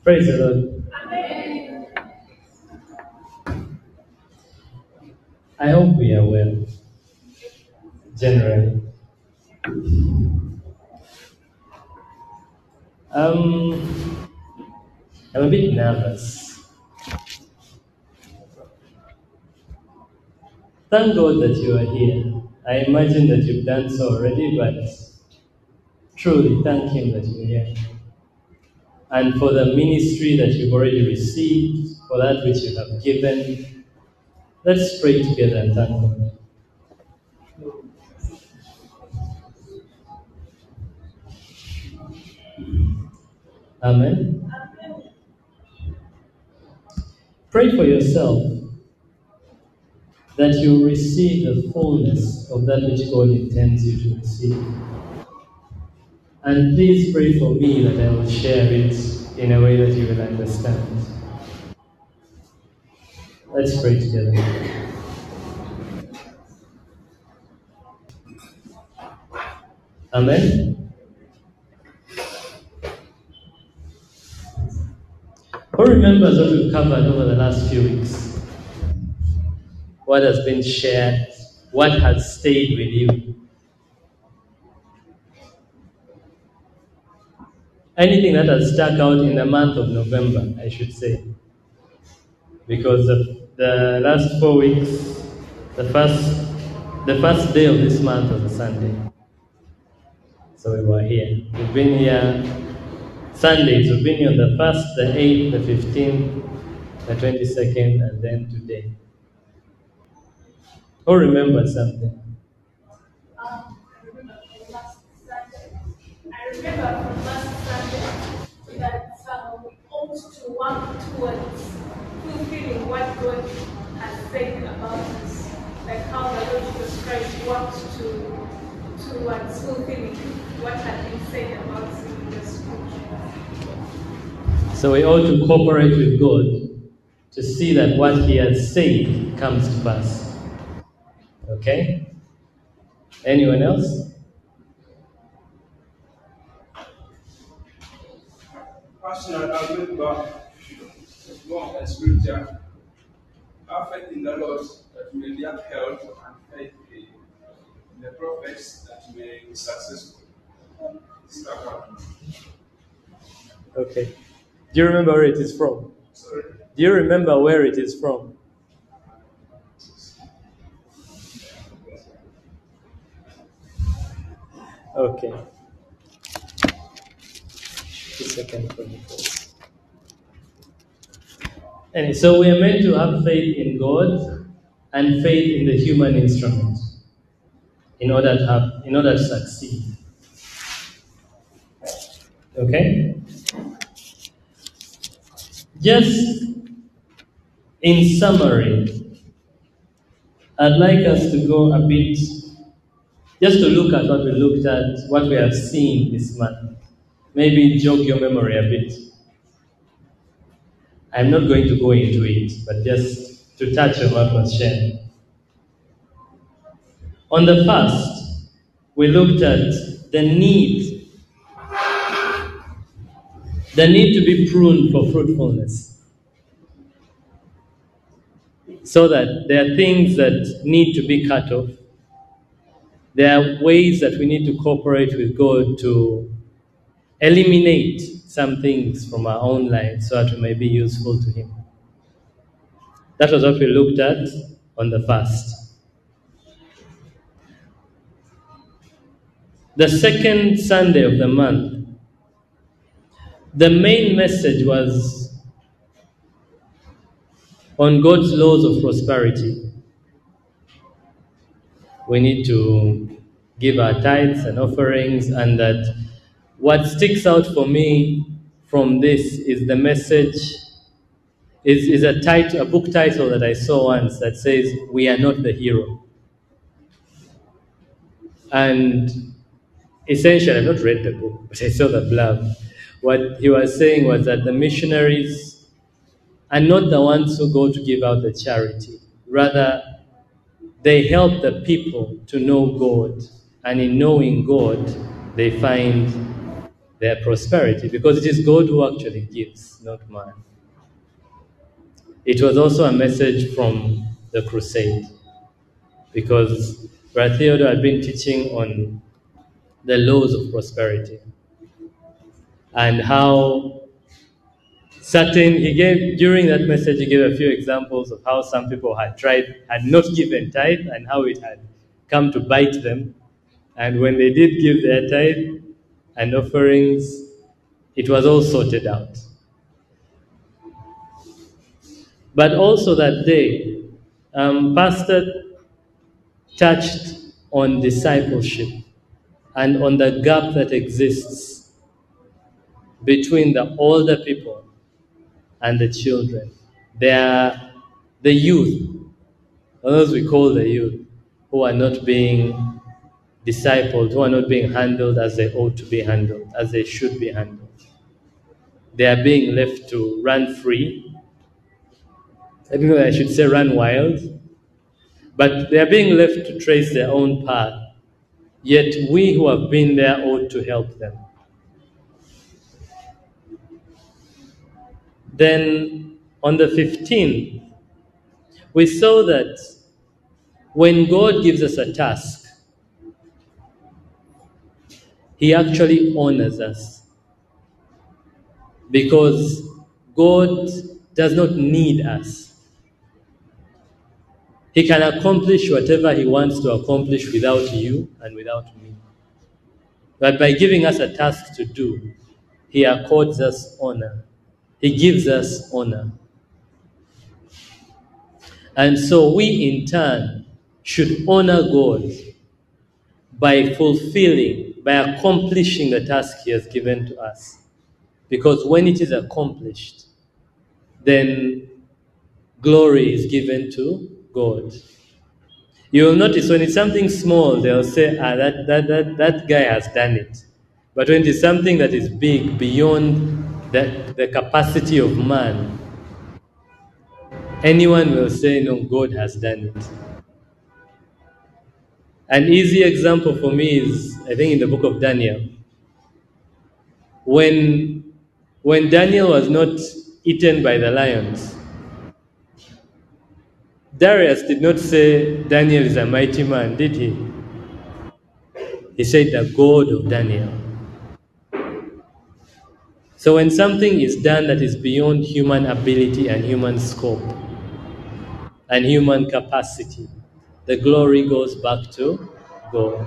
Praise the Lord. I hope we are well, generally. I'm a bit nervous. Thank God that you are here. I imagine that you've done so already, but truly thank Him that you're here. And for the ministry that you've already received, for that which you have given, let's pray together and thank God. Amen. Pray for yourself that you receive the fullness of that which God intends you to receive. And please pray for me that I will share it in a way that you will understand. Let's pray together. Amen. Who remembers what we've covered over the last few weeks? What has been shared? What has stayed with you? Anything that has stuck out in the month of November, I should say. Because the last 4 weeks, the first day of this month was a Sunday. So we were here. We've been here Sundays. We've been here on the 1st, the 8th, the 15th, the 22nd, and then today. Who remembers something? I remember from last Sunday that we ought to work towards fulfilling what God has said about us, like how the Lord Jesus Christ worked towards fulfilling what had been said about us in the scripture. So we ought to cooperate with God to see that what He has said comes to pass. Okay? Anyone else? Pastor, I remember more than scripture. Have faith in the Lord that you may be upheld, and faith in the prophets that you may be successful. Okay. Do you remember where it is from? Sorry? Do you remember where it is from? Okay. 2 seconds for me. And so we are meant to have faith in God and faith in the human instrument in order to succeed. Okay? Just in summary, I'd like us to go a bit, just to look at what we looked at, what we have seen this month. Maybe jog your memory a bit. I'm not going to go into it, but just to touch on what was shared. On the first, we looked at the need to be pruned for fruitfulness. So that there are things that need to be cut off. There are ways that we need to cooperate with God to eliminate some things from our own lives so that we may be useful to Him. That was what we looked at on the first. The second Sunday of the month, the main message was on God's laws of prosperity. We need to give our tithes and offerings, and that what sticks out for me from this is the message, is a book title that I saw once that says, "We are not the hero." And essentially, I've not read the book, but I saw the blurb. What he was saying was that the missionaries are not the ones who go to give out the charity. Rather, they help the people to know God. And in knowing God, they find their prosperity, because it is God who actually gives, not man. It was also a message from the crusade, because Brother Theodore had been teaching on the laws of prosperity and how during that message, he gave a few examples of how some people had not given tithe, and how it had come to bite them. And when they did give their tithe and offerings, it was all sorted out. But also that day, Pastor touched on discipleship and on the gap that exists between the older people and the children. They are the youth, those we call the youth, who are not being discipled, who are not being handled as they ought to be handled, as they should be handled. They are being left to run free. I don't know, I should say run wild. But they are being left to trace their own path. Yet we who have been there ought to help them. Then on the 15th, we saw that when God gives us a task, He actually honors us. Because God does not need us. He can accomplish whatever He wants to accomplish without you and without me. But by giving us a task to do, He accords us honor. He gives us honor. And so we, in turn, should honor God by accomplishing the task He has given to us. Because when it is accomplished, then glory is given to God. You will notice when it's something small, they'll say, that guy has done it. But when it is something that is big, beyond the capacity of man, anyone will say, no, God has done it. An easy example for me is, I think, in the book of Daniel. When Daniel was not eaten by the lions, Darius did not say Daniel is a mighty man, did he? He said the God of Daniel. So when something is done that is beyond human ability and human scope and human capacity, the glory goes back to God.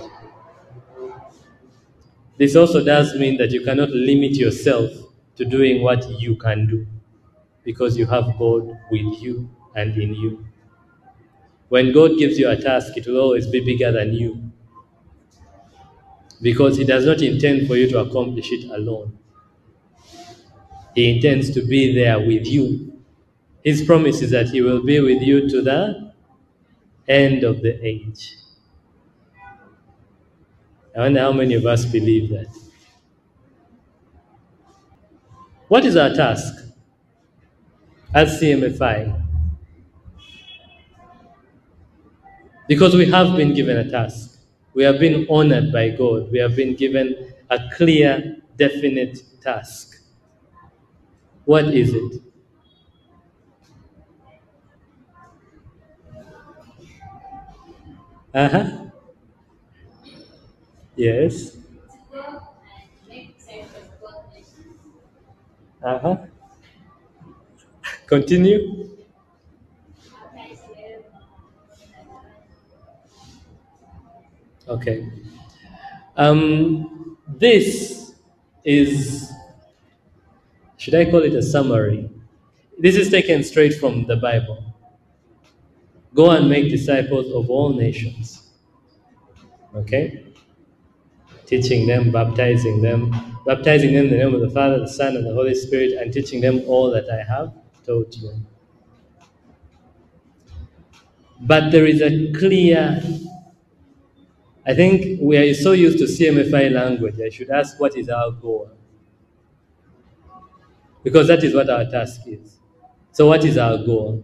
This also does mean that you cannot limit yourself to doing what you can do, because you have God with you and in you. When God gives you a task, it will always be bigger than you, because He does not intend for you to accomplish it alone. He intends to be there with you. His promise is that He will be with you to the end of the age. I wonder how many of us believe that. What is our task as CMFI? Because we have been given a task. We have been honored by God. We have been given a clear, definite task. What is it? Yes. Continue. Okay. This is, should I call it a summary? This is taken straight from the Bible. Go and make disciples of all nations. Okay? Teaching them, baptizing them in the name of the Father, the Son, and the Holy Spirit, and teaching them all that I have taught you. But there is a clear, I think we are so used to CMFI language, I should ask, what is our goal? Because that is what our task is. So what is our goal?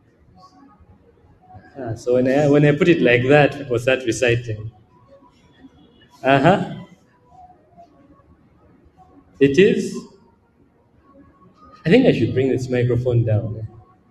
So when I put it like that, people start reciting. It is. I think I should bring this microphone down.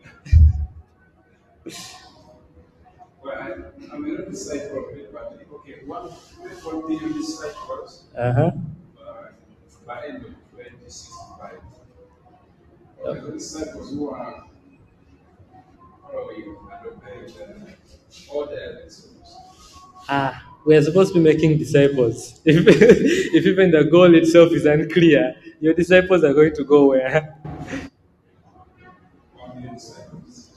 Well, I may not decide properly, but okay, 1 billion disciples Uh-huh. by end of 2065. Okay, the disciples who are following and obeying all the elders. We are supposed to be making disciples. If even the goal itself is unclear, your disciples are going to go where? 1 billion disciples.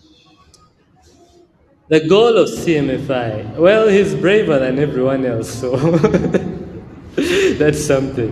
The goal of CMFI, well, he's braver than everyone else, so that's something.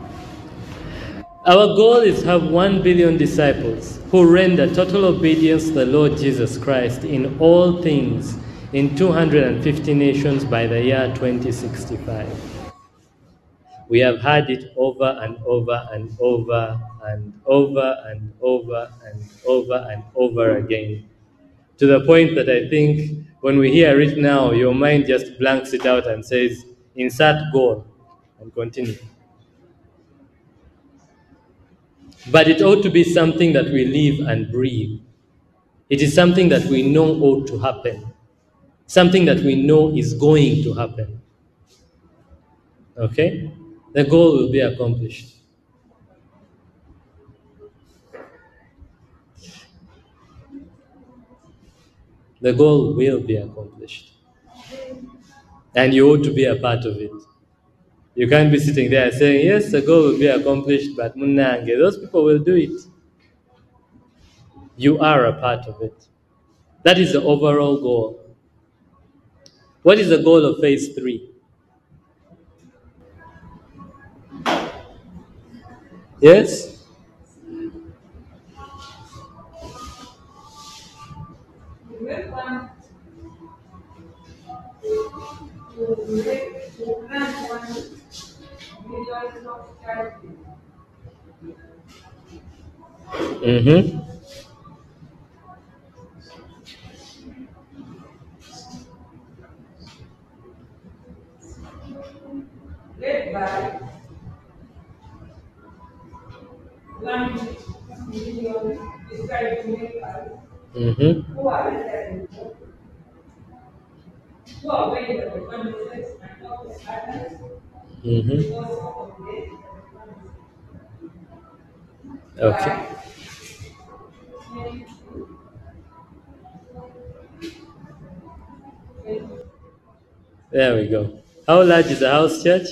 Our goal is to have 1 billion disciples who render total obedience to the Lord Jesus Christ in all things in 250 nations by the year 2065. We have had it over and over and over and over and over and over and over again, to the point that I think when we hear it now, your mind just blanks it out and says, insert goal, and continue. But it ought to be something that we live and breathe. It is something that we know ought to happen, something that we know is going to happen. Okay? The goal will be accomplished. The goal will be accomplished. And you ought to be a part of it. You can't be sitting there saying, yes, the goal will be accomplished, but munange, those people will do it. You are a part of it. That is the overall goal. What is the goal of phase 3? Yes? Mm-hmm. Led by 1 million discouraged makers Mm-hmm. who are ready, who are aware that the promises and help others Mm-hmm. because of this. Okay. There we go. How large is a house church?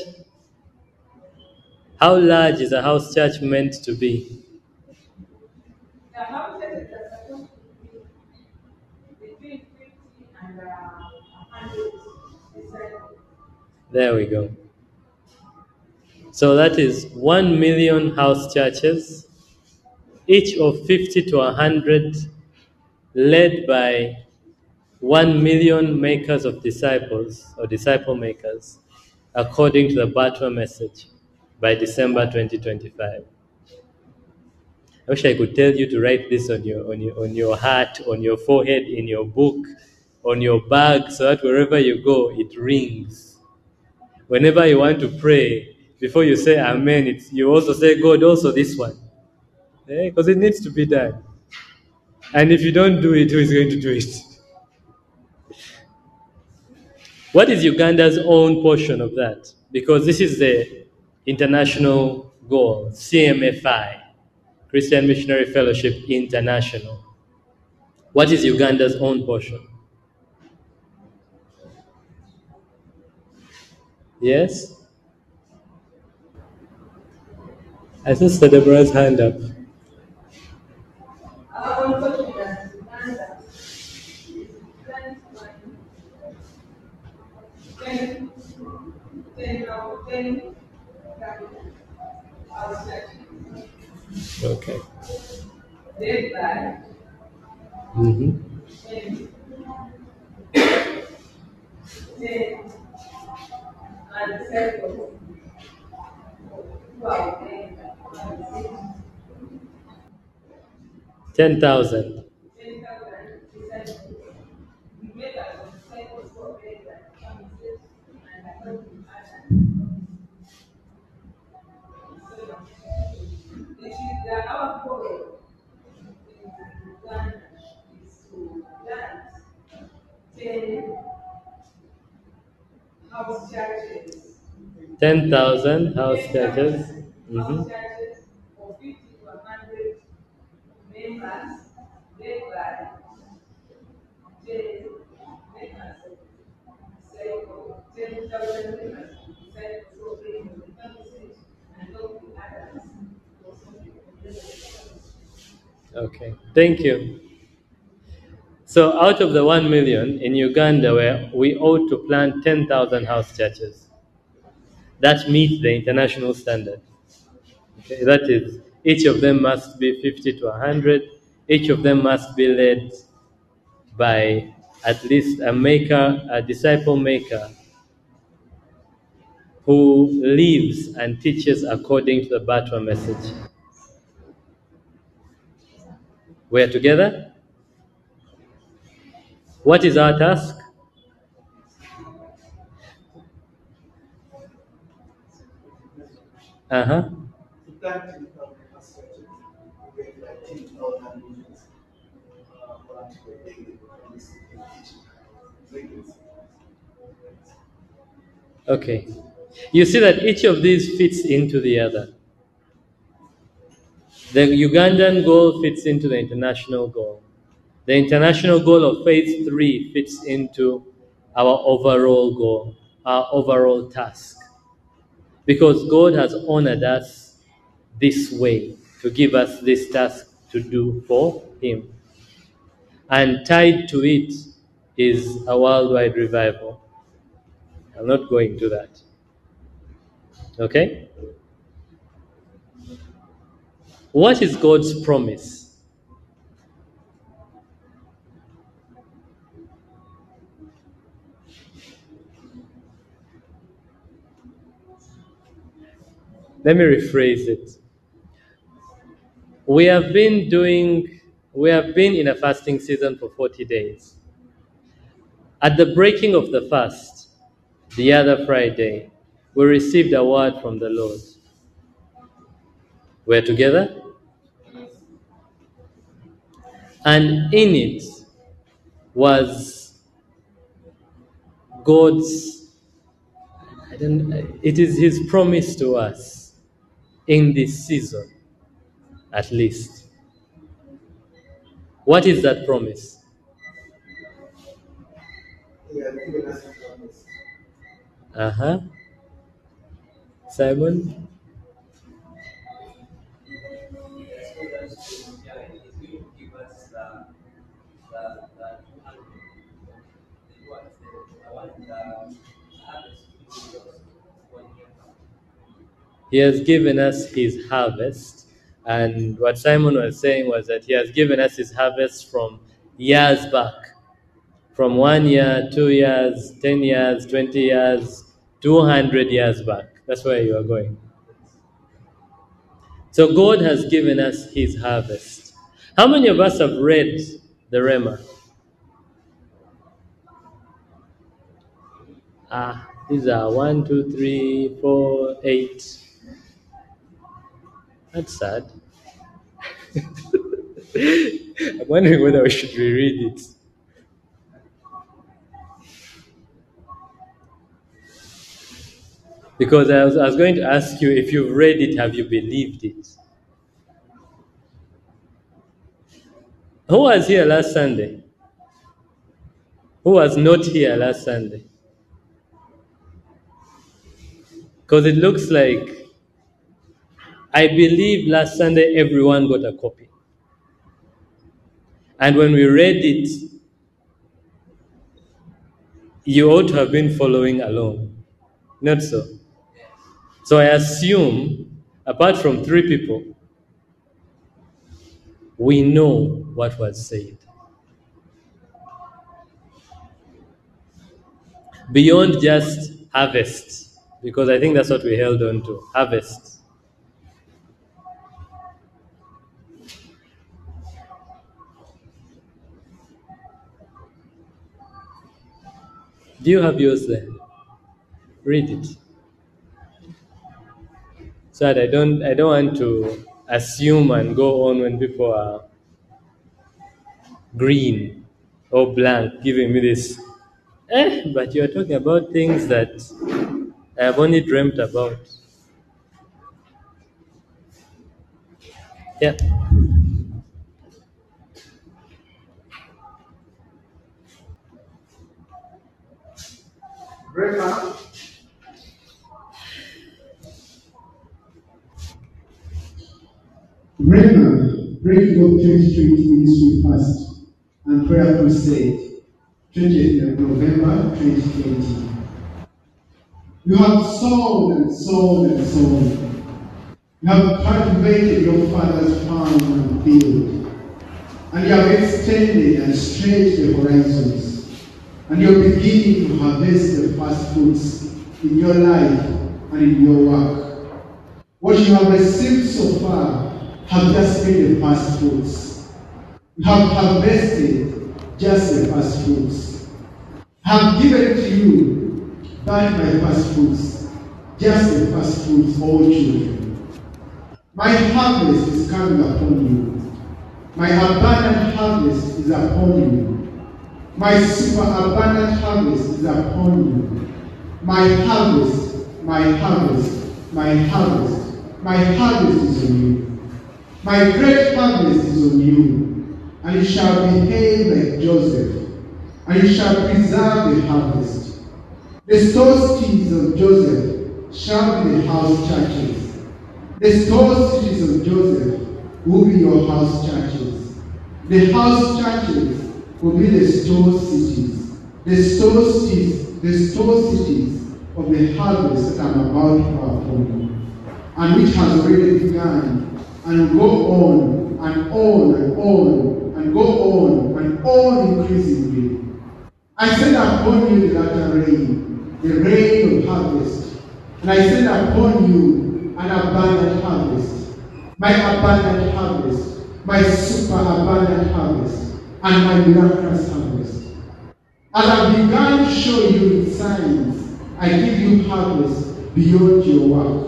How large is a house church meant to be? The houses are supposed to be between 50 and 100 disciples. There we go. So that is 1 million house churches, each of 50 to 100, led by 1 million makers of disciples or disciple makers, according to the Batwa message, by December 2025. I wish I could tell you to write this on your heart, on your forehead, in your book, on your bag, so that wherever you go, it rings. Whenever you want to pray, before you say Amen, you also say, God, also this one. Because it needs to be done. And if you don't do it, who is going to do it? What is Uganda's own portion of that? Because this is the international goal, CMFI, Christian Missionary Fellowship International. What is Uganda's own portion? Yes? I saw Deborah's hand up. Our own portion as Uganda is planned by 10 house churches. Okay. Led by Mm-hmm. 10 and disciples who are ordained and 10,000. 10,000 disciples. We made our disciples who are ordained and and helping others. house churches. 10,000 house churches. House churches for 50 to 100 members, led by J. Members, say 10,000 members, say so bring the 26 and not the others. Okay, thank you. So out of the 1 million in Uganda, where we ought to plant 10,000 house churches, that meet the international standard. Okay, that is, each of them must be 50 to 100. Each of them must be led by at least a maker, a disciple maker, who lives and teaches according to the Batwa message. We are together? What is our task? Okay. You see that each of these fits into the other. The Ugandan goal fits into the international goal. The international goal of phase 3 fits into our overall goal, our overall task. Because God has honored us this way to give us this task to do for Him. And tied to it is a worldwide revival. I'm not going to that. Okay? What is God's promise? Let me rephrase it. We have been in a fasting season for 40 days. At the breaking of the fast, the other Friday, we received a word from the Lord. We're together? And in it was it is His promise to us in this season, at least. What is that promise? Simon? He has given us His harvest, and what Simon was saying was that He has given us His harvest from years back, from 1 year, 2 years, 10 years, 20 years, 200 years back. That's where you are going. So God has given us His harvest. How many of us have read the Rhema? These are 1, 2, 3, 4, 8. That's sad. I'm wondering whether we should reread it. Because I was going to ask you, if you've read it, have you believed it? Who was here last Sunday? Who was not here last Sunday? Because it looks like, I believe last Sunday everyone got a copy. And when we read it, you ought to have been following along. Not so. So I assume, apart from 3 people, we know what was said. Beyond just harvest, because I think that's what we held on to, harvest. Do you have yours there? Read it. So that I don't want to assume and go on when people are green or blank, giving me this. But you're talking about things that I have only dreamt about. Yeah. Brema, Breaking Up 2020 Ministry Fast and Prayer Crusade, 20th of November 2020. You have sown and sown and sown. You have cultivated your father's farm and field, and you have extended and stretched the horizons, and you're beginning to harvest the first fruits in your life and in your work. What you have received so far have just been the first fruits. You have harvested just the first fruits. I have given to you back my first fruits, just the first fruits, all children. My harvest is coming upon you. My abundant harvest is upon you. My super abundant harvest is upon you. My harvest, my harvest, my harvest, my harvest is on you. My great harvest is on you, and you shall behave like Joseph, and you shall preserve the harvest. The store cities of Joseph shall be the house churches. The store cities of Joseph will be your house churches. The house churches will be the store cities. The store cities of the harvest that I'm about to pour upon you, and which has already begun, and will go on and on and on and go on and on increasingly. I send upon you the latter rain, the rain of harvest, and I send upon you an abundant harvest, my abundant harvest, my super abundant harvest, and my miraculous harvest. As I've begun to show you in signs, I give you harvest beyond your work.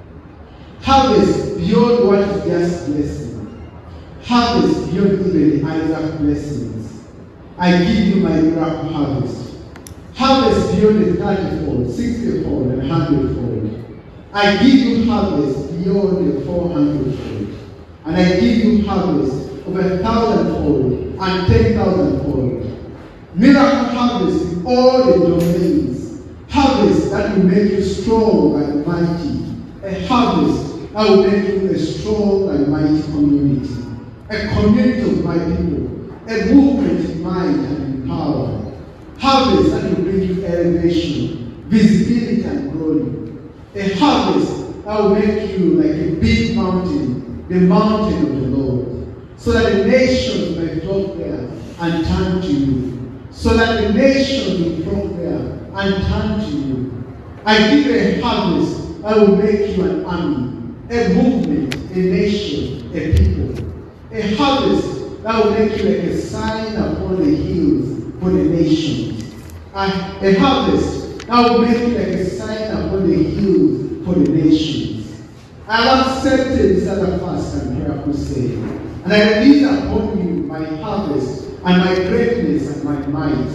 Harvest beyond what is just blessing. Harvest beyond even the Isaac blessings. I give you my miracle harvest. Harvest beyond the 30-fold, 60-fold, and 100-fold. I give you harvest beyond the 400-fold. And I give you harvest of 1,000-fold and 10,000-fold. Miracle harvest in all the domains. Harvest that will make you strong and mighty. A harvest that will make you a strong and mighty community. A community of my people. A movement in mind and in power. Harvest that will bring you elevation, visibility and glory. A harvest that will make you like a big mountain, the mountain of the Lord. So that the nations may flock there and turn to you. So that the nations will flock there and turn to you. I give you a harvest that will make you an army. A movement, a nation, a people. A harvest that will make you like a sign upon the hills for the nations. And a harvest that will make you like a sign upon the hills for the nations. I have accepted this other fast and prayer crusade. And I release upon you my harvest and my greatness and my might.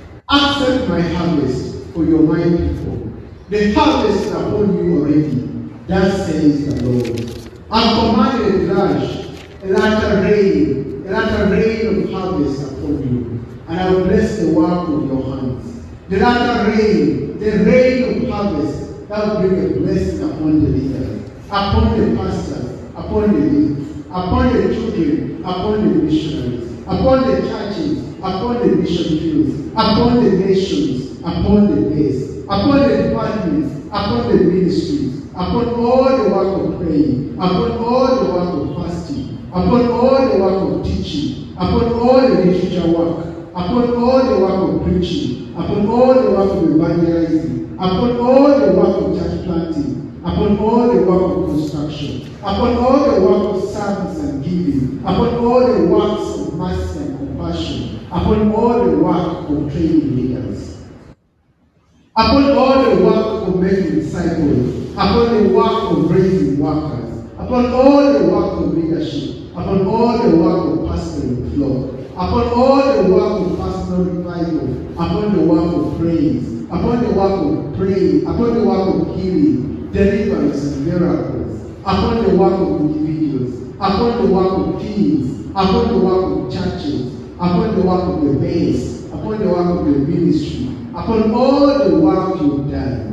Accept my harvest for your my people. The harvest is upon you already. Thus says the Lord. I've commanded a latter rain of harvest upon you, and I will bless the work of your hands. The latter rain, the rain of harvest, that will bring a blessing upon the leaders, upon the pastors, upon the youth, upon the children, upon the missionaries, upon the churches, upon the mission fields, upon the nations, upon the base, upon the departments, upon the ministries, upon all the work of praying, upon all the work of fasting, upon all the work of teaching, upon all the literature work, upon all the work of preaching, upon all the work of evangelizing, upon all the work of church planting, upon all the work of construction, upon all the work of service and giving, upon all the works of mercy and compassion, upon all the work of training leaders, upon all the work of making disciples, upon the work of raising workers, upon all the work of leadership, upon all the work of pastoring the flock, upon all the work of personal revival, upon the work of praise, upon the work of praying, upon the work of healing, deliverance, and miracles, upon the work of individuals, upon the work of teams, upon the work of churches, upon the work of the base, upon the work of the ministry, upon all the work you've done.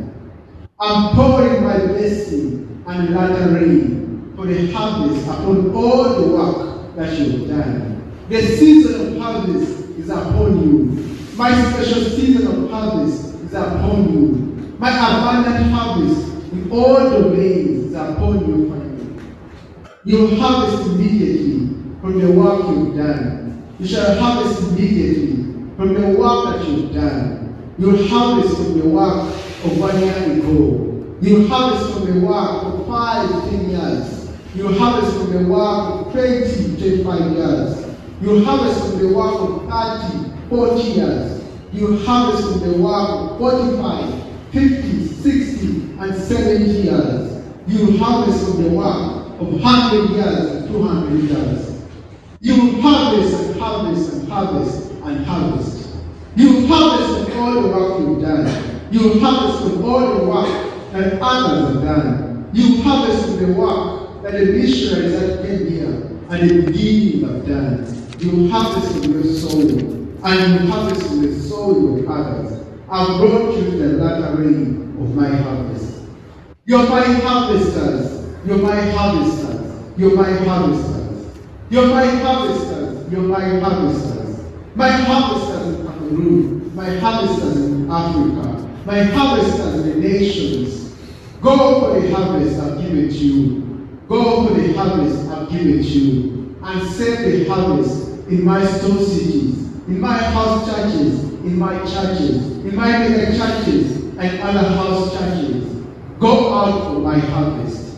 I'm pouring my blessing and latter rain for the harvest upon all the work that you've done. The season of harvest is upon you. My special season of harvest is upon you. My abundant harvest in all domains is upon you finally. You will harvest immediately from the work you've done. You shall harvest immediately from the work that you've done. You will harvest from the work of 1 year ago. You will harvest from the work of 5, 10 years. You will harvest from the work of 20, 25 years. You will harvest from the work of 30, 40 years. You will harvest from the work of 45, 50, 60, and 70 years. You will harvest from the work of 100 years and 200 years. You will harvest and harvest and harvest and harvest. You will harvest from all the work you've done. You will harvest from all the work that others have done. You will harvest from the work that the missionaries that came here and the beginning have done. You will harvest from your soul, and you will harvest from the soul of others. I've brought you the latter rain of my harvest. You're my harvesters. You're my harvesters. You're my harvesters. You're my harvesters. You're my harvesters. My harvesters in Cameroon. My harvesters in Africa. My harvesters in the nations. Go for the harvest I've given to you. Go for the harvest I've given to you. And send the harvest in my store cities, in my house churches, in my churches, in my mega churches, and other house churches. Go out for my harvest.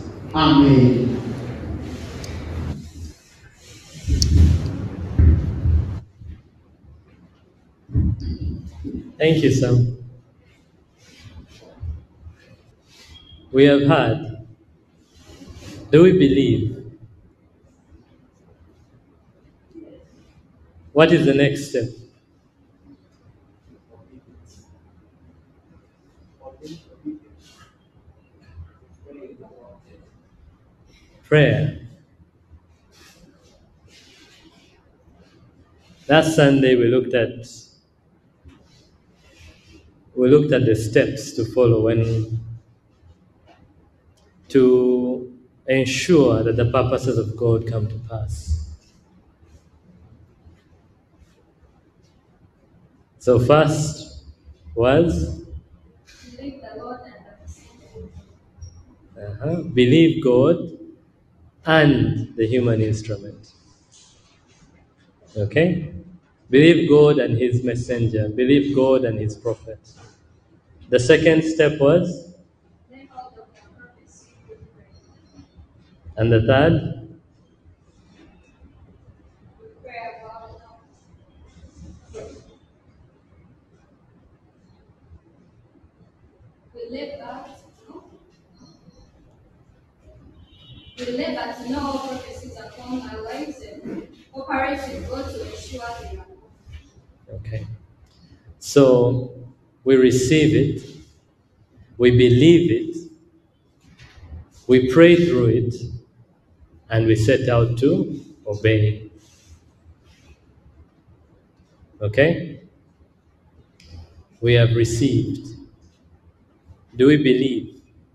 Amen. Thank you, Sam. We have heard. Do we believe? What is the next step? Prayer. Last Sunday we looked at the steps to follow to ensure that the purposes of God come to pass. So first was Believe the Lord and believe God and the human instrument. Okay? Believe God and his messenger. Believe God and his prophet. The second step was? And the third? We live as no all prophecies upon our lives and operate with God to ensure they are. Okay. So we receive it, we believe it, we pray through it, and we set out to obey. Okay? We have received. Do we believe?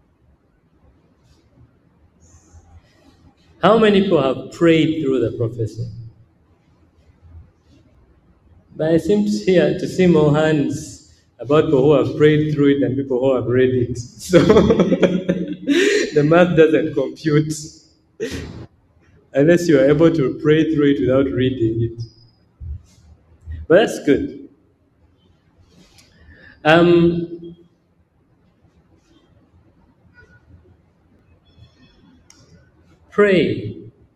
How many people have prayed through the prophecy? But I seem to see more hands about people who have prayed through it than people who have read it. So the math doesn't compute unless you are able to pray through it without reading it. But that's good. Pray.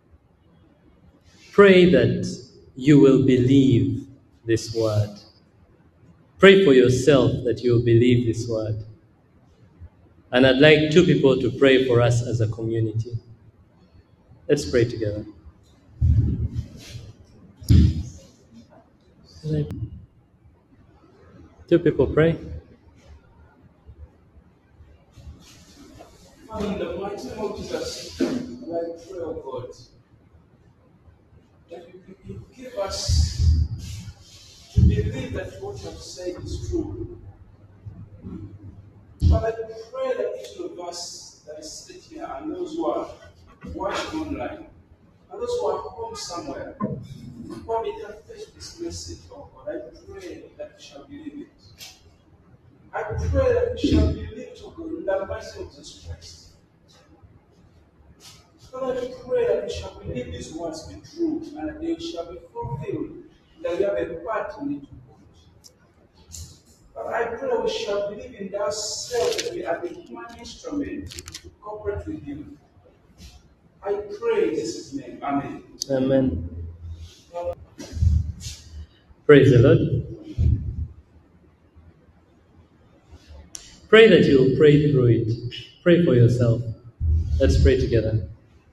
Pray that you will believe this word. Pray for yourself that you will believe this word. And I'd like 2 people to pray for us as a community. Let's pray together. Two people pray. Father, in the mighty name of Jesus, I pray, oh God, that you give us to believe that what you have said is true. Father, I pray that each of us that is sitting here and those who are watching online, and those who are home somewhere, when we can face this message, oh God, I pray that we shall believe it. I pray that we shall believe it, oh God, in the mercy of Jesus Christ. Father, I pray that we shall believe these words be true and that they shall be fulfilled, that we have a part in it. But I pray that we shall believe in ourselves that we are the human instrument to cooperate with you. I pray in Jesus' name. Amen. Amen. Praise the Lord. Pray that you will pray through it. Pray for yourself. Let's pray together.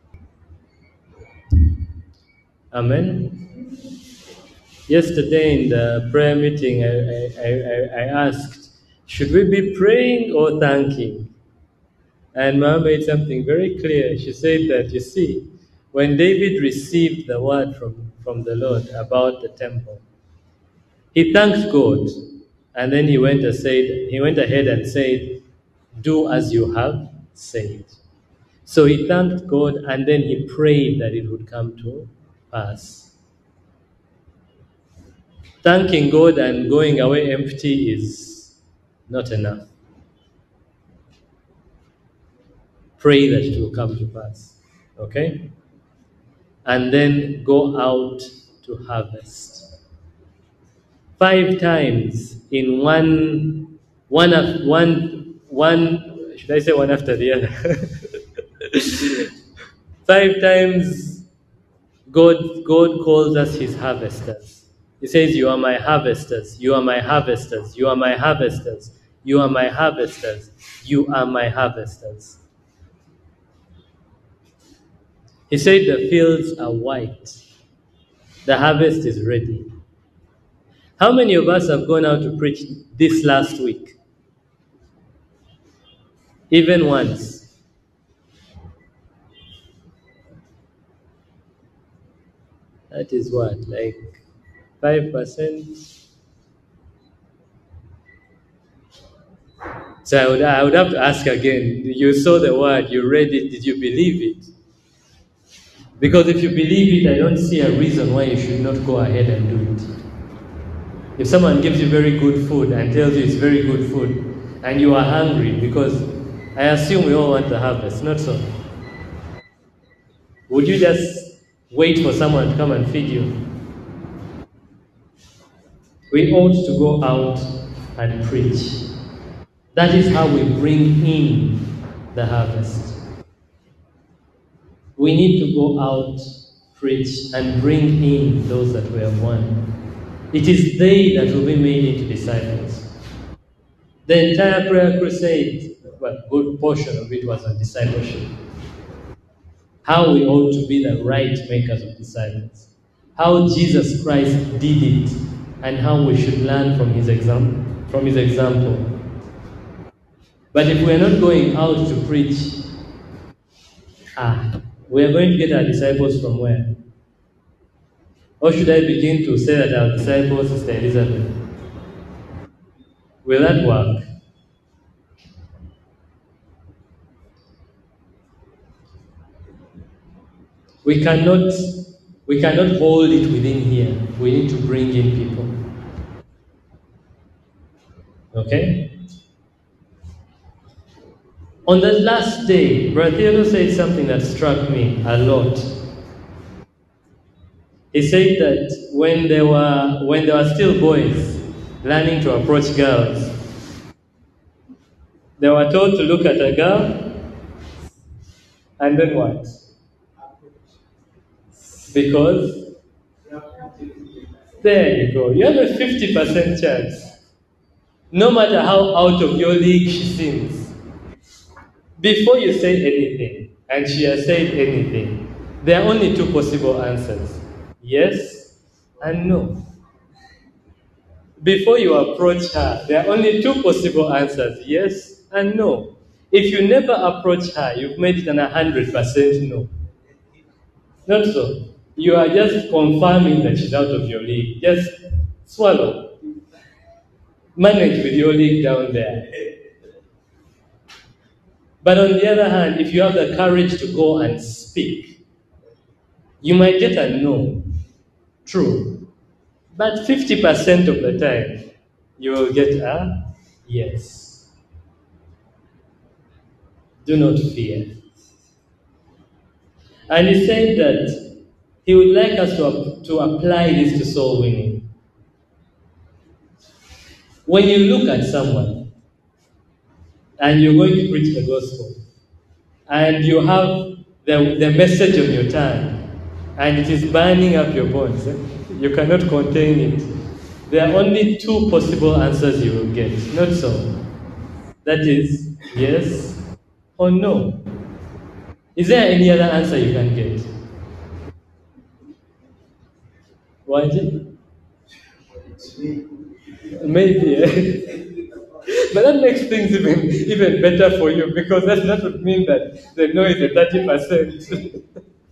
Amen. Yesterday in the prayer meeting, I asked, should we be praying or thanking? And Mama made something very clear. She said that, you see, when David received the word from the Lord about the temple, he thanked God, and then he went ahead and said, do as you have said. So he thanked God, and then he prayed that it would come to pass. Thanking God and going away empty is not enough. Pray that it will come to pass. Okay? And then go out to harvest. 5 times in one, should I say one after the other? 5 times God calls us his harvesters. He says, you are my harvesters, you are my harvesters, you are my harvesters, you are my harvesters, you are my harvesters. He said the fields are white, the harvest is ready. How many of us have gone out to preach this last week? Even once. That is what, like 5%? So I would have to ask again, you saw the word, you read it, did you believe it? Because if you believe it, I don't see a reason why you should not go ahead and do it. If someone gives you very good food and tells you it's very good food, and you are hungry, because I assume we all want the harvest, not so? Would you just wait for someone to come and feed you? We ought to go out and preach. That is how we bring in the harvest. We need to go out, preach, and bring in those that we have won. It is they that will be made into disciples. The entire prayer crusade, well, a good portion of it was on discipleship. How we ought to be the right makers of disciples. How Jesus Christ did it, and how we should learn from his example. But if we are not going out to preach, we are going to get our disciples from where? Or should I begin to say that our disciple, Sister Elizabeth? Will that work? We cannot hold it within here. We need to bring in people. Okay? On the last day, Brother Theodore said something that struck me a lot. He said that when they were still boys learning to approach girls, they were told to look at a girl and then what? Because there you go. You have a 50% chance. No matter how out of your league she seems. Before you say anything, and she has said anything, there are only 2 possible answers. Yes and no. Before you approach her, there are only two possible answers, yes and no. If you never approach her, you've made it an 100% no. Not so. You are just confirming that she's out of your league. Just swallow. Manage with your league down there. But on the other hand, if you have the courage to go and speak, you might get a no. True. But 50% of the time, you will get a yes. Do not fear. And he said that he would like us to apply this to soul winning. When you look at someone and you're going to preach the gospel and you have the message on your tongue and it is burning up your bones, you cannot contain it. There are only two possible answers you will get, not so. That is yes or no. Is there any other answer you can get? Why? Maybe. But that makes things even better for you, because that would mean that the no is a 30%.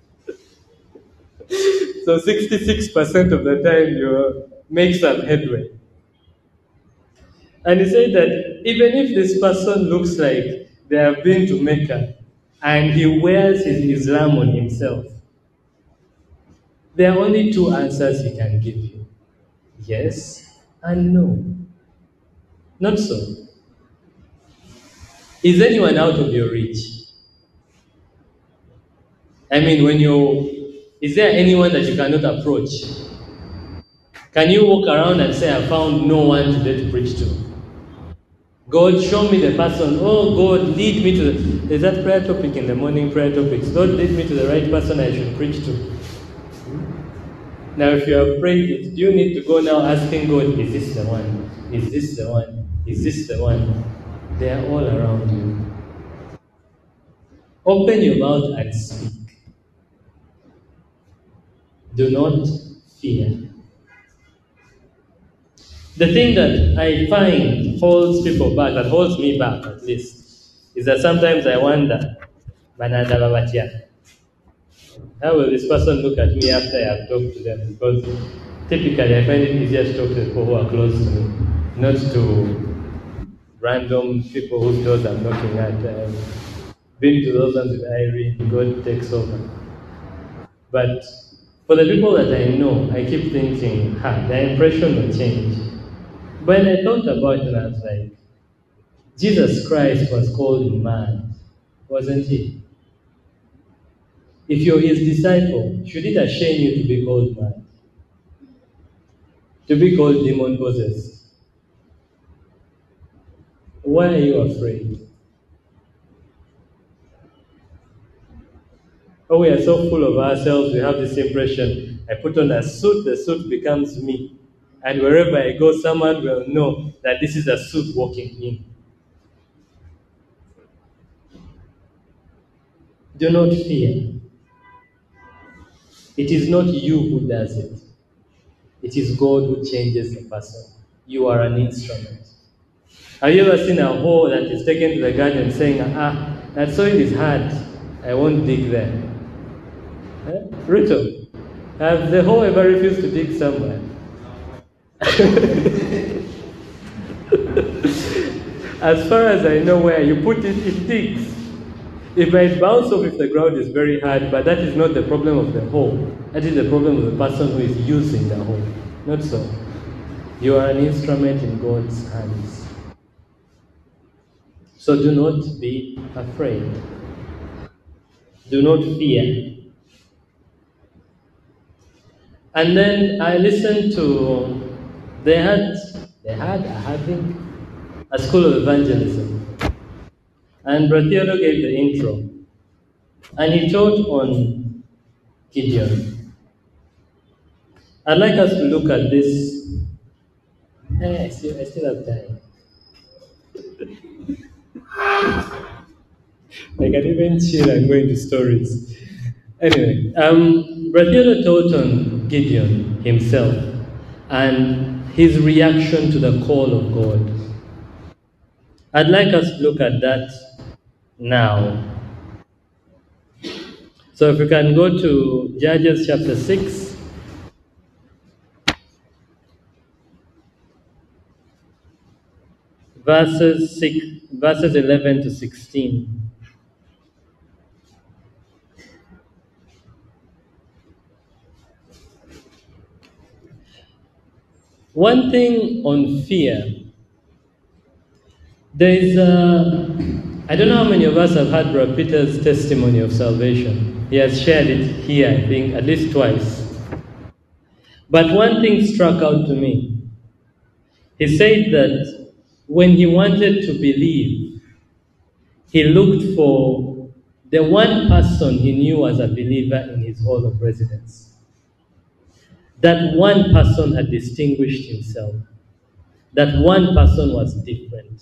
So 66% of the time you make some headway. And he said that even if this person looks like they have been to Mecca and he wears his Islam on himself, there are only two answers he can give you. Yes and no. Not so. Is anyone out of your reach? I mean, is there anyone that you cannot approach? Can you walk around and say, I found no one today to preach to? God, show me the person. Oh, God, lead me to there's that prayer topic in the morning, prayer topics. God, lead me to the right person I should preach to. Now, if you have prayed it, do you need to go now asking God, is this the one? Is this the one? Is this the one? They are all around you. Open your mouth and speak. Do not fear. The thing that I find holds people back, that holds me back at least, is that sometimes I wonder, Bananda Babatia, how will this person look at me after I have talked to them? Because typically I find it easier to talk to people who are close to me, not to random people whose doors I'm knocking at. Been to those ones with Irene, God takes over. But for the people that I know, I keep thinking, their impression will change. When I thought about it, I was like, Jesus Christ was called man, wasn't he? If you're his disciple, should it shame you to be called man? To be called demon possessed? Why are you afraid? Oh, we are so full of ourselves, we have this impression. I put on a suit, the suit becomes me. And wherever I go, someone will know that this is a suit walking in. Do not fear. It is not you who does it. It is God who changes the person. You are an instrument. Have you ever seen a hoe that is taken to the garden saying, that soil is hard, I won't dig there? Ruto, have the hoe ever refused to dig somewhere? As far as I know, where you put it, it digs. It might bounce off if the ground is very hard, but that is not the problem of the hoe. That is the problem of the person who is using the hoe. Not so. You are an instrument in God's hands. So do not be afraid. Do not fear. And then I listened to, they had a school of evangelism. And Brother Theodore gave the intro. And he taught on Gideon. I'd like us to look at this. I still have time. I can even chill and go into stories. Anyway, Brother Theodore taught on Gideon himself. and his reaction to the call of God. I'd like us to look at that now. So if we can go to Judges chapter 6. Verses 11 to 16. One thing on fear. There is I don't know how many of us have heard Brother Peter's testimony of salvation. He has shared it here, I think, at least twice. But one thing struck out to me. He said that when he wanted to believe, he looked for the one person he knew as a believer in his hall of residence. That one person had distinguished himself. That one person was different.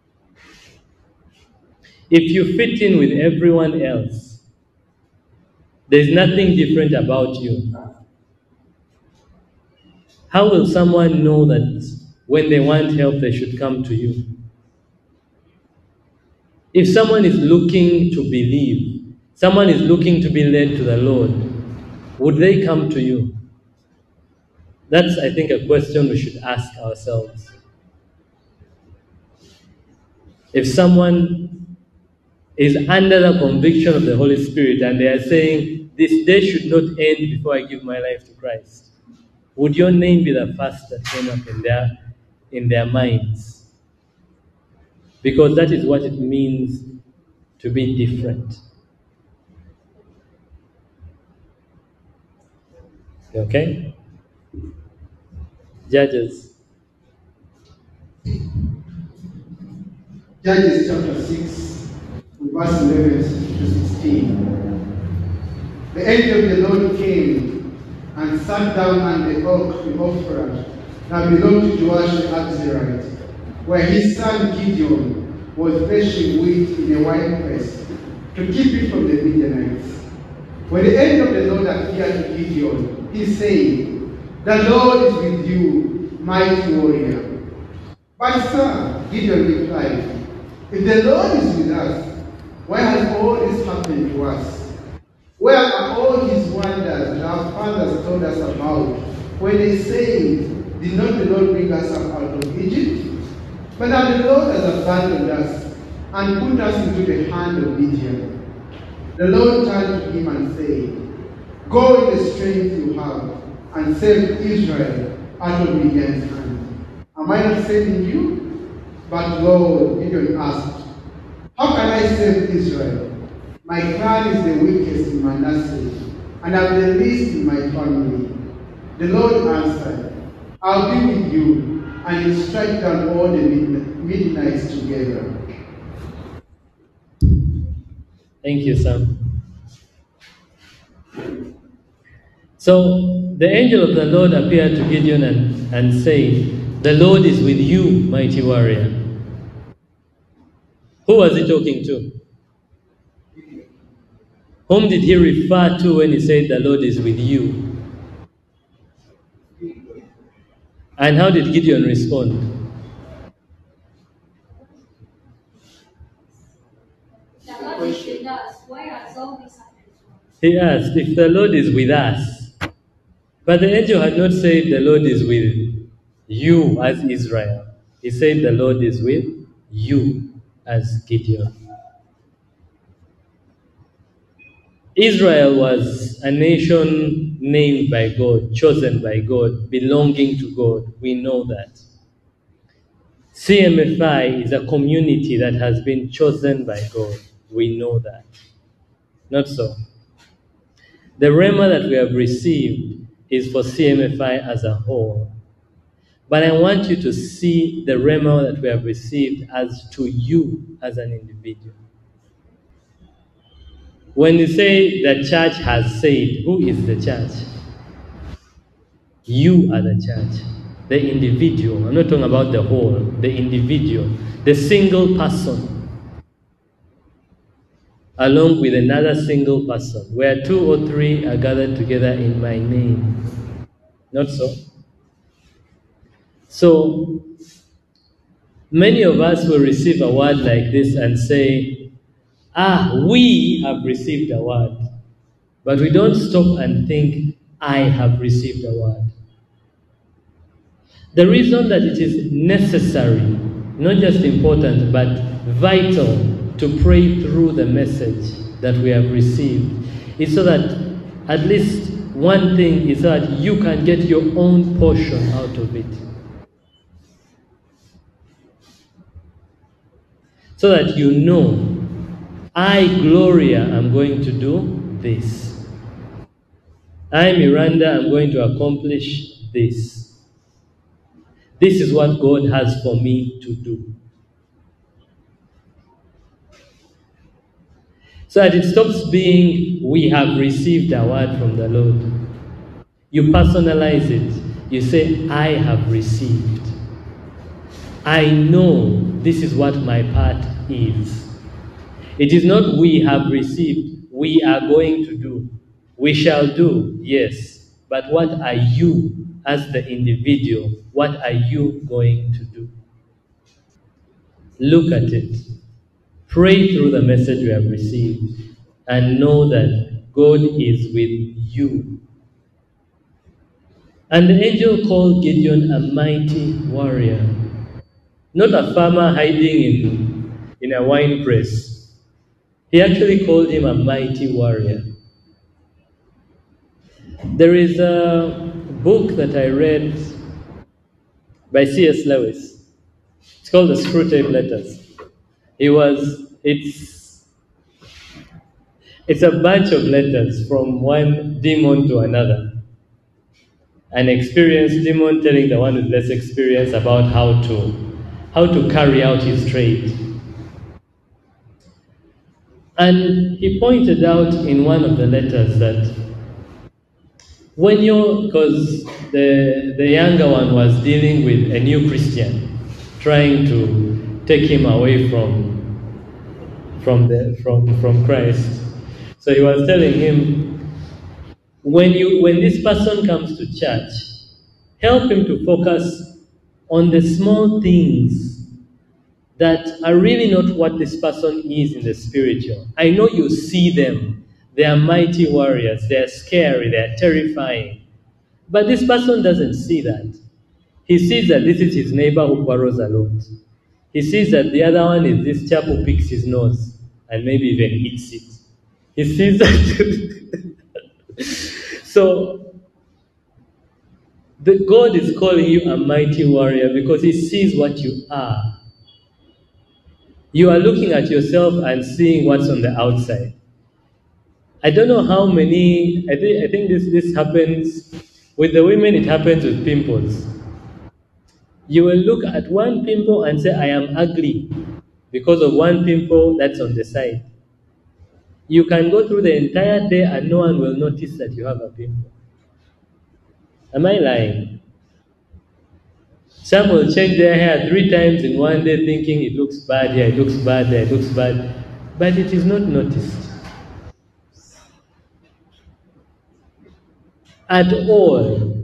If you fit in with everyone else, there's nothing different about you. How will someone know that when they want help, they should come to you? If someone is looking to believe, someone is looking to be led to the Lord, would they come to you? That's, I think, a question we should ask ourselves. If someone is under the conviction of the Holy Spirit and they are saying, this day should not end before I give my life to Christ, would your name be the first that came up in their minds? Because that is what it means to be different. Okay? Judges. Judges chapter 6, verse 11 to 16. The angel of the Lord came and sat down under the oak in Ophrah that belonged to Joash the Abiezrite, where his son Gideon was threshing wheat in a winepress to keep it from the Midianites. When the angel of the Lord appeared to Gideon, he said, "The Lord is with you, mighty warrior." "But sir," Gideon replied, "if the Lord is with us, why has all this happened to us? Where are all his wonders that our fathers told us about when they said, did not the Lord bring us up out of Egypt? But now the Lord has abandoned us and put us into the hand of Midian." The Lord turned to him and said, "Go in the strength you have and save Israel out of Midian's hand. Am I not saving you?" "But Lord," Gideon asked, "how can I save Israel? My clan is the weakest in Manasseh, and I'm the least in my family." The Lord answered, "I'll be with you, and you'll strike down all the Midianites together." Thank you, Sam. So the angel of the Lord appeared to Gideon and said, "The Lord is with you, mighty warrior." Who was he talking to? Whom did he refer to when he said, "The Lord is with you"? And how did Gideon respond? The Lord is with us. Why has all this happened to us? He asked, if the Lord is with us. But the angel had not said, "The Lord is with you as Israel." He said, "The Lord is with you as Gideon." Israel was a nation named by God, chosen by God, belonging to God. We know that. CMFI is a community that has been chosen by God. We know that. Not so. The rhema that we have received is for CMFI as a whole. But I want you to see the rhema that we have received as to you as an individual. When you say the church has said, who is the church? You are the church. The individual. I'm not talking about the whole. The individual. The single person. Along with another single person. Where 2 or 3 are gathered together in my name. Not so. So many of us will receive a word like this and say, we have received a word. But we don't stop and think, I have received a word. The reason that it is necessary, not just important, but vital to pray through the message that we have received is so that at least one thing is that you can get your own portion out of it. So that you know, I, Gloria, am going to do this. I, Miranda, am going to accomplish this. This is what God has for me to do. So that it stops being, we have received a word from the Lord. You personalize it. You say, I have received. I know this is what my part is. It is not we have received, we are going to do. We shall do, yes. But what are you as the individual? What are you going to do? Look at it. Pray through the message we have received and know that God is with you. And the angel called Gideon a mighty warrior, not a farmer hiding in a wine press. He actually called him a mighty warrior. There is a book that I read by C.S. Lewis. It's called The Screwtape Letters. It's a bunch of letters from one demon to another. An experienced demon telling the one with less experience about how to carry out his trade. And he pointed out in one of the letters that because the younger one was dealing with a new Christian, trying to take him away from Christ. So he was telling him, when this person comes to church, help him to focus on the small things that are really not what this person is in the spiritual. I know you see them. They are mighty warriors. They are scary. They are terrifying. But this person doesn't see that. He sees that this is his neighbor who quarrels a lot. He sees that the other one is this chap who picks his nose and maybe even eats it. He sees that. So, God is calling you a mighty warrior because He sees what you are. You are looking at yourself and seeing what's on the outside. I don't know how many, I think this happens, with the women it happens with pimples. You will look at one pimple and say, I am ugly because of one pimple that's on the side. You can go through the entire day and no one will notice that you have a pimple. Am I lying? Some will change their hair 3 times in one day thinking it looks bad here, it looks bad there, it looks bad. But it is not noticed. At all.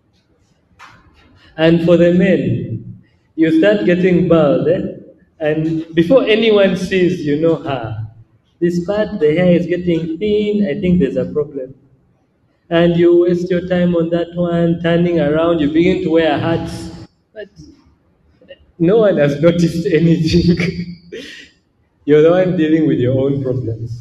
And for the men, you start getting bald, and before anyone sees, you know, this part, the hair is getting thin, I think there's a problem. And you waste your time on that one, turning around, you begin to wear hats, but no one has noticed anything. You're the one dealing with your own problems.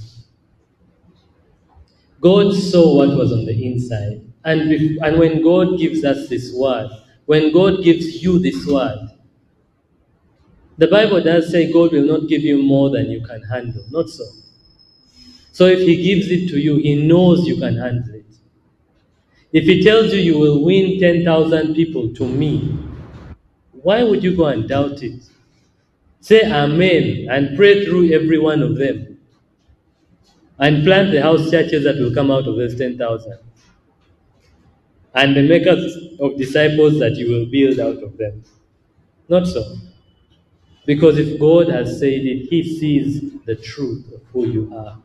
God saw what was on the inside. And when God gives us this word, when God gives you this word, the Bible does say God will not give you more than you can handle. Not so. So if He gives it to you, He knows you can handle it. If He tells you you will win 10,000 people to me, why would you go and doubt it? Say Amen and pray through every one of them. And plant the house churches that will come out of those 10,000. And the makers of disciples that you will build out of them. Not so. Because if God has said it, He sees the truth of who you are.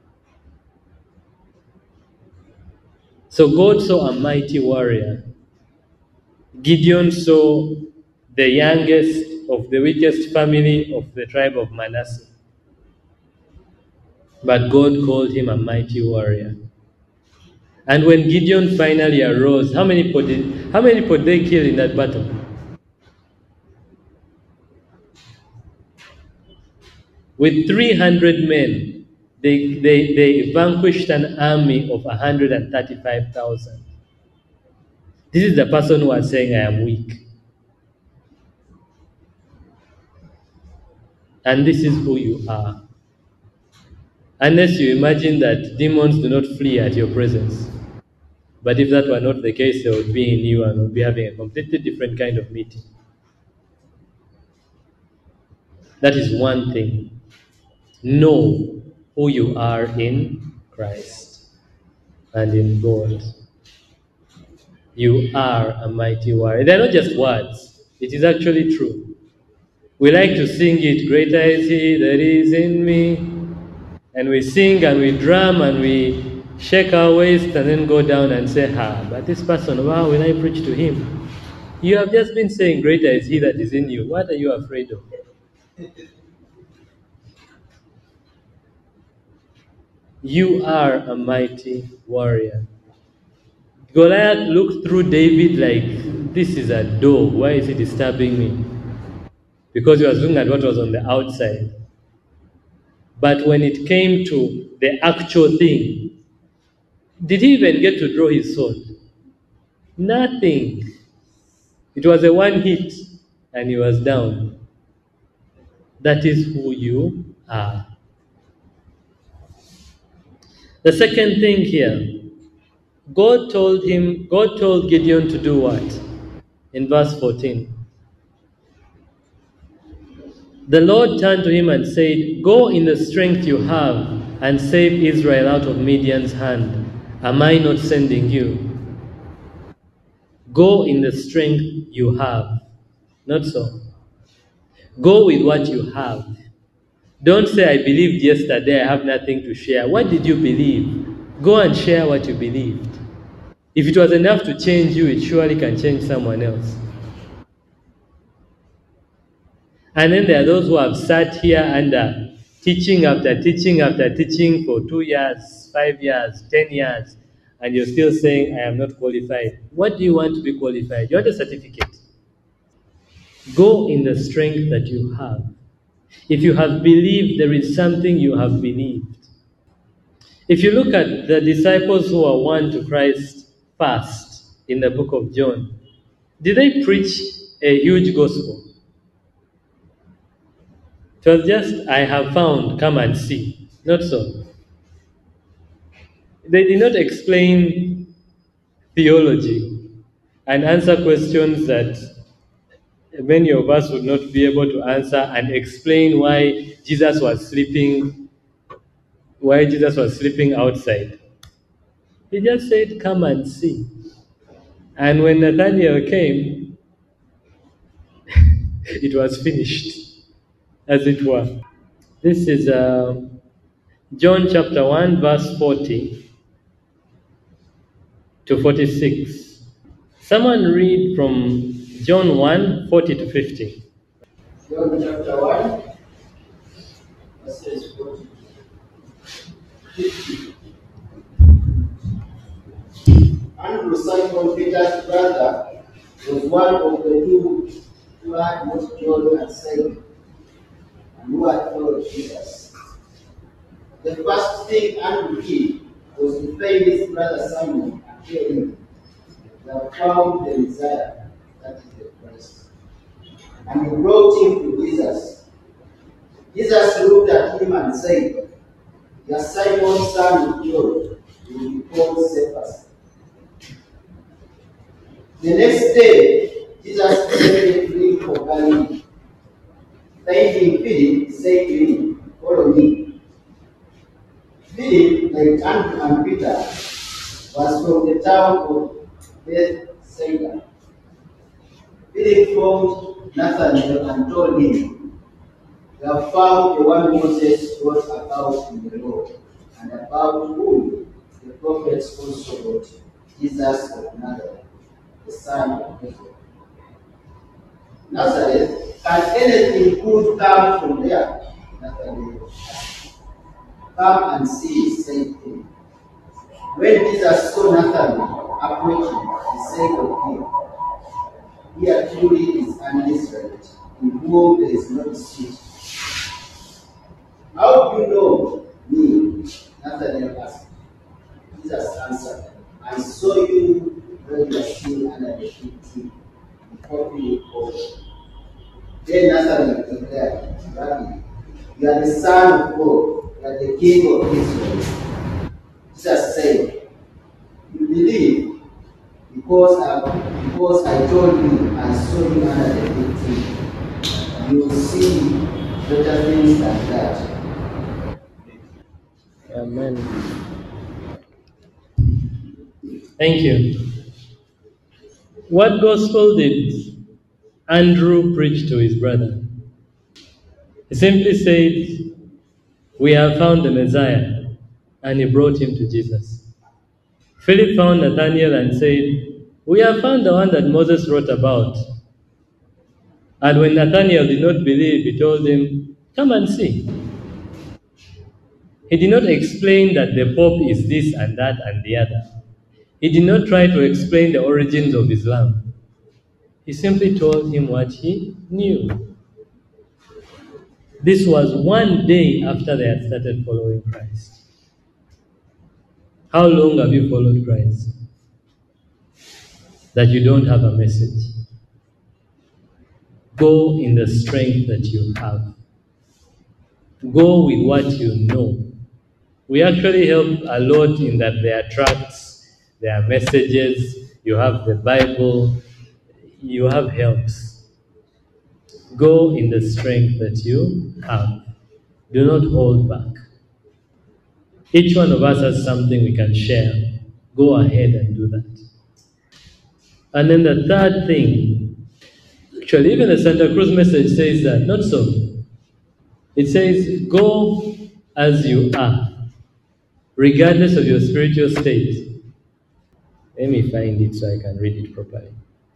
So God saw a mighty warrior. Gideon saw the youngest of the weakest family of the tribe of Manasseh. But God called him a mighty warrior. And when Gideon finally arose, how many people did they kill in that battle? With 300 men, they vanquished an army of 135,000. This is the person who was saying, I am weak. And this is who you are. Unless you imagine that demons do not flee at your presence. But if that were not the case, they would be in you and would be having a completely different kind of meeting. That is one thing. Know who you are in Christ and in God. You are a mighty warrior. They're not just words. It is actually true. We like to sing it, greater is he that is in me. And we sing and we drum and we shake our waist and then go down and say, but this person, wow, when I preach to him, you have just been saying, greater is he that is in you. What are you afraid of? You are a mighty warrior. Goliath looked through David like, this is a door. Why is he disturbing me? Because he was looking at what was on the outside. But when it came to the actual thing, did he even get to draw his sword? Nothing. It was a one hit and he was down. That is who you are. The second thing here, God told Gideon to do what? In verse 14. The Lord turned to him and said, go in the strength you have and save Israel out of Midian's hand. Am I not sending you? Go in the strength you have. Not so. Go with what you have. Don't say, I believed yesterday, I have nothing to share. What did you believe? Go and share what you believed. If it was enough to change you, it surely can change someone else. And then there are those who have sat here under teaching after teaching after teaching for 2 years, 5 years, 10 years, and you're still saying, I am not qualified. What do you want to be qualified? You want a certificate. Go in the strength that you have. If you have believed, there is something you have believed. If you look at the disciples who are won to Christ first in the book of John, did they preach a huge gospel? It was just, I have found, come and see. Not so. They did not explain theology and answer questions that many of us would not be able to answer and explain why Jesus was sleeping outside. He just said, come and see. And when Nathanael came, it was finished, as it were. This is John chapter 1, verse 40 to 46. Someone read from John 1, 40 to 50. John chapter 1, verses 40 to 50. Andrew, Simon Peter's brother, was one of the two who had met John and Simon, and who had followed Jesus. The first thing Andrew did was to find his brother Simon and tell him, "We have found the Messiah, that is the Christ." And he brought him to Jesus. Jesus looked at him and said, "You are Simon, son of John. You will be called Cephas." The next day, Jesus descended to him from Galilee. Finding Philip, he said to him, "Follow me." Philip, like Andrew and Peter, was from the town of Bethsaida. Philip found Nathanael and told him, "We have found the one Moses wrote about in the law, and about whom the prophets also wrote, Jesus of Nazareth, the son of Joseph." Nazareth, can anything good come from there? Nathanael asked. Come and see, said he. When Jesus saw Nathanael approaching, he said of him, here truly is an Israelite, in whom there is no deceit. How do you know me? Nathanael asked. Jesus answered, I saw you when you were still under the fig tree, before Philip called you. Then Nathanael declared, Rabbi, you are the Son of God, you are the King of Israel. Jesus said, you believe because I told you I saw you under the fig tree. You will see better things than that. Amen. Thank you. What gospel did Andrew preach to his brother? He simply said, we have found the Messiah, and he brought him to Jesus. Philip found Nathanael and said, we have found the one that Moses wrote about. And when Nathanael did not believe, he told him, come and see. He did not explain that the Pope is this and that and the other. He did not try to explain the origins of Islam. He simply told him what he knew. This was one day after they had started following Christ. How long have you followed Christ that you don't have a message? Go in the strength that you have. Go with what you know. We actually help a lot in that there are tracts, there are messages, you have the Bible, you have helps. Go in the strength that you have. Do not hold back. Each one of us has something we can share. Go ahead and do that. And then the third thing, actually even the Santa Cruz message says that, not so. It says, go as you are, regardless of your spiritual state. Let me find it so I can read it properly.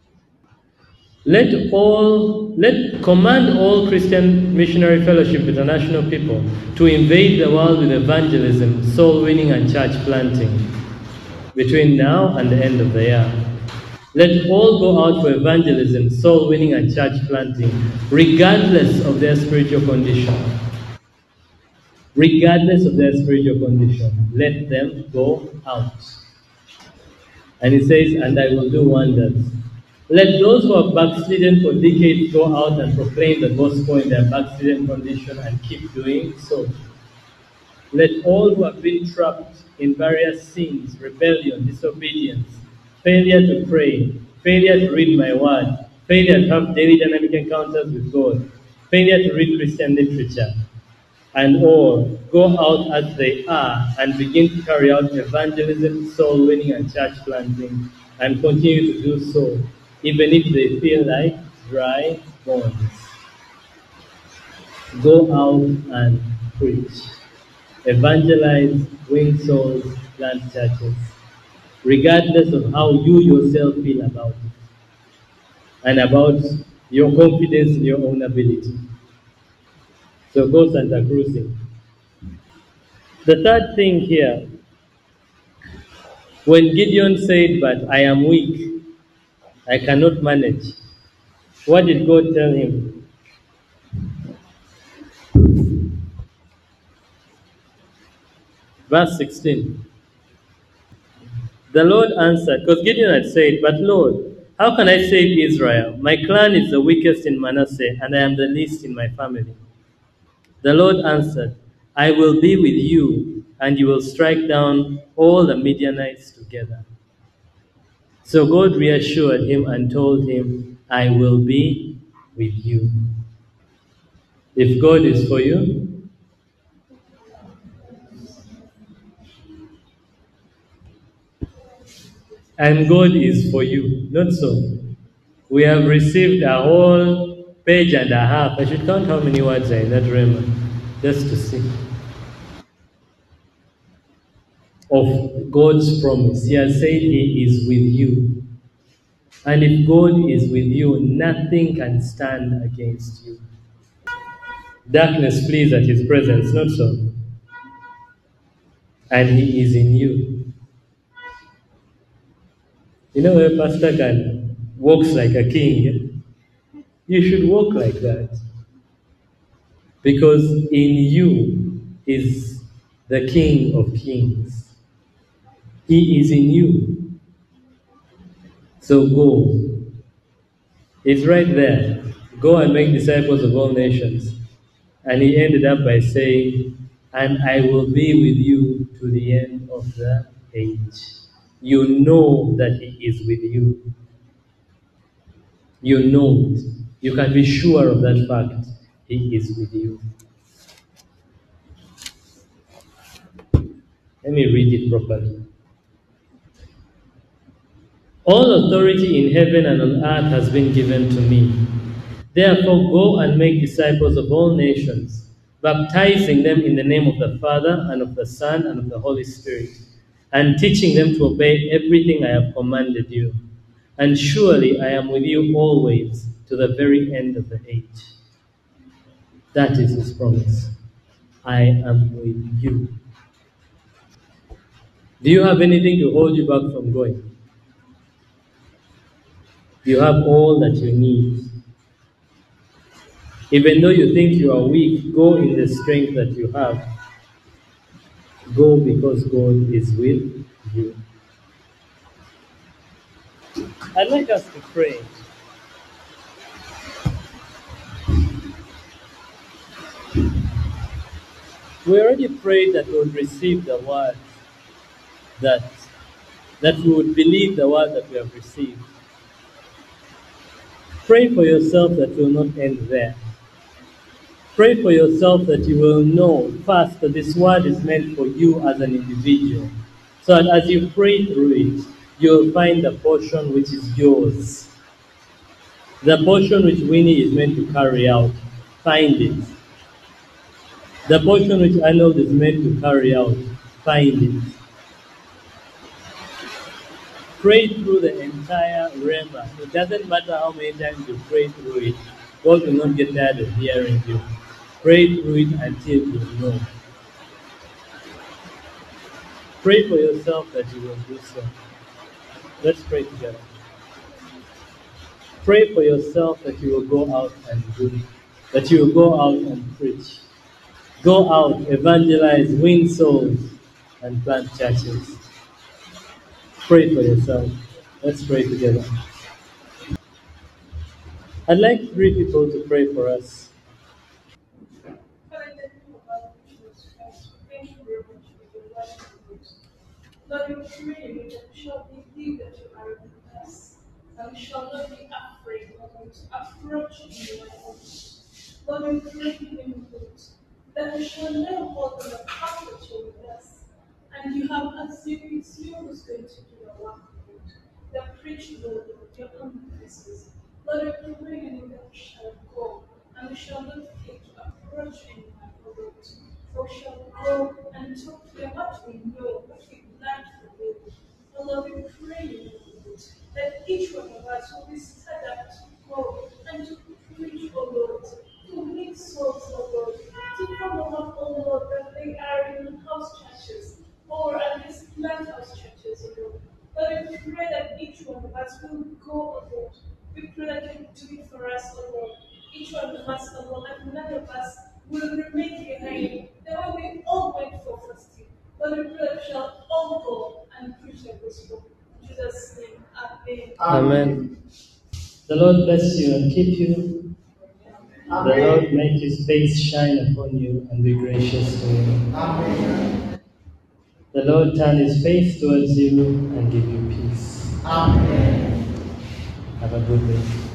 Command all Christian Missionary Fellowship International people to invade the world with evangelism, soul winning, and church planting between now and the end of the year. Let all go out for evangelism, soul winning, and church planting, regardless of their spiritual condition. Regardless of their spiritual condition, let them go out. And it says, and I will do wonders. Let those who have backslidden for decades go out and proclaim the gospel in their backslidden condition and keep doing so. Let all who have been trapped in various sins, rebellion, disobedience, failure to pray, failure to read my word, failure to have daily dynamic encounters with God, failure to read Christian literature, and all go out as they are and begin to carry out evangelism, soul winning, and church planting, and continue to do so, even if they feel like dry bones. Go out and preach. Evangelize, win souls, plant churches, regardless of how you yourself feel about it, and about your confidence in your own ability. So go Santa Cruzing. The third thing here, when Gideon said, but I am weak, I cannot manage, what did God tell him? Verse 16. The Lord answered, because Gideon had said, but Lord, how can I save Israel? My clan is the weakest in Manasseh, and I am the least in my family. The Lord answered, I will be with you, and you will strike down all the Midianites together. So God reassured him and told him, I will be with you. If God is for you, and God is for you, not so. We have received a whole page and a half. I should count how many words are in that rhema, just to see. Of God's promise. He has said He is with you. And if God is with you, nothing can stand against you. Darkness flees at his presence, not so. And he is in you. You know, a pastor can walks like a king. You should walk like that. Because in you is the King of Kings. He is in you. So go. It's right there. Go and make disciples of all nations. And he ended up by saying, and I will be with you to the end of the age. You know that he is with you. You know it. You can be sure of that fact. He is with you. Let me read it properly. All authority in heaven and on earth has been given to me. Therefore, go and make disciples of all nations, baptizing them in the name of the Father, and of the Son, and of the Holy Spirit, and teaching them to obey everything I have commanded you. And surely I am with you always, to the very end of the age. That is his promise. I am with you. Do you have anything to hold you back from going? You have all that you need. Even though you think you are weak, go in the strength that you have. Go because God is with you. I'd like us to pray. We already prayed that we would receive the word, that we would believe the word that we have received. Pray for yourself that you will not end there. Pray for yourself that you will know first that this word is meant for you as an individual. So that as you pray through it, you will find the portion which is yours. The portion which Winnie is meant to carry out, find it. The portion which Arnold is meant to carry out, find it. Pray through the entire Rhema. It doesn't matter how many times you pray through it, God will not get tired of hearing you. Pray through it until you know. Pray for yourself that you will do so. Let's pray together. Pray for yourself that you will go out and do, that you will go out and preach. Go out, evangelize, win souls, and plant churches. Pray for yourself. Let's pray together. I'd like 3 people to pray for us. Father, thank you for God, Jesus Christ. Thank you very much for your word. Lord, we pray that we shall believe that you are with us, and we shall not be afraid, Lord, to approach you like this. Lord, we pray in the that we shall know all the path that you're with us, and you have assumed it's you who's going to do the work, Lord. The preach, Lord, your own places. Lord, we pray in that we shall go, and we shall not fear to approach anyone, Lord. For we shall go and talk to them what we know, what we learned from you. Oh Lord, we pray, Lord, that each one of us will be set up to go and to preach, oh Lord, to win souls, oh Lord, to follow up, oh Lord, that they are in house churches or at least lighthouse churches, oh Lord. Lord, we pray that each one of us will go, oh Lord. We pray that you do it for us, oh Lord. Each one of us, oh Lord, and none of us will remain behind. The way we all went for fasting. Lord, we pray that we shall all go and preach the gospel. In Jesus' name, amen. Amen. The Lord bless you and keep you. Amen. The Lord make his face shine upon you and be gracious to you. Amen. The Lord turn his face towards you and give you peace. Amen. Have a good day.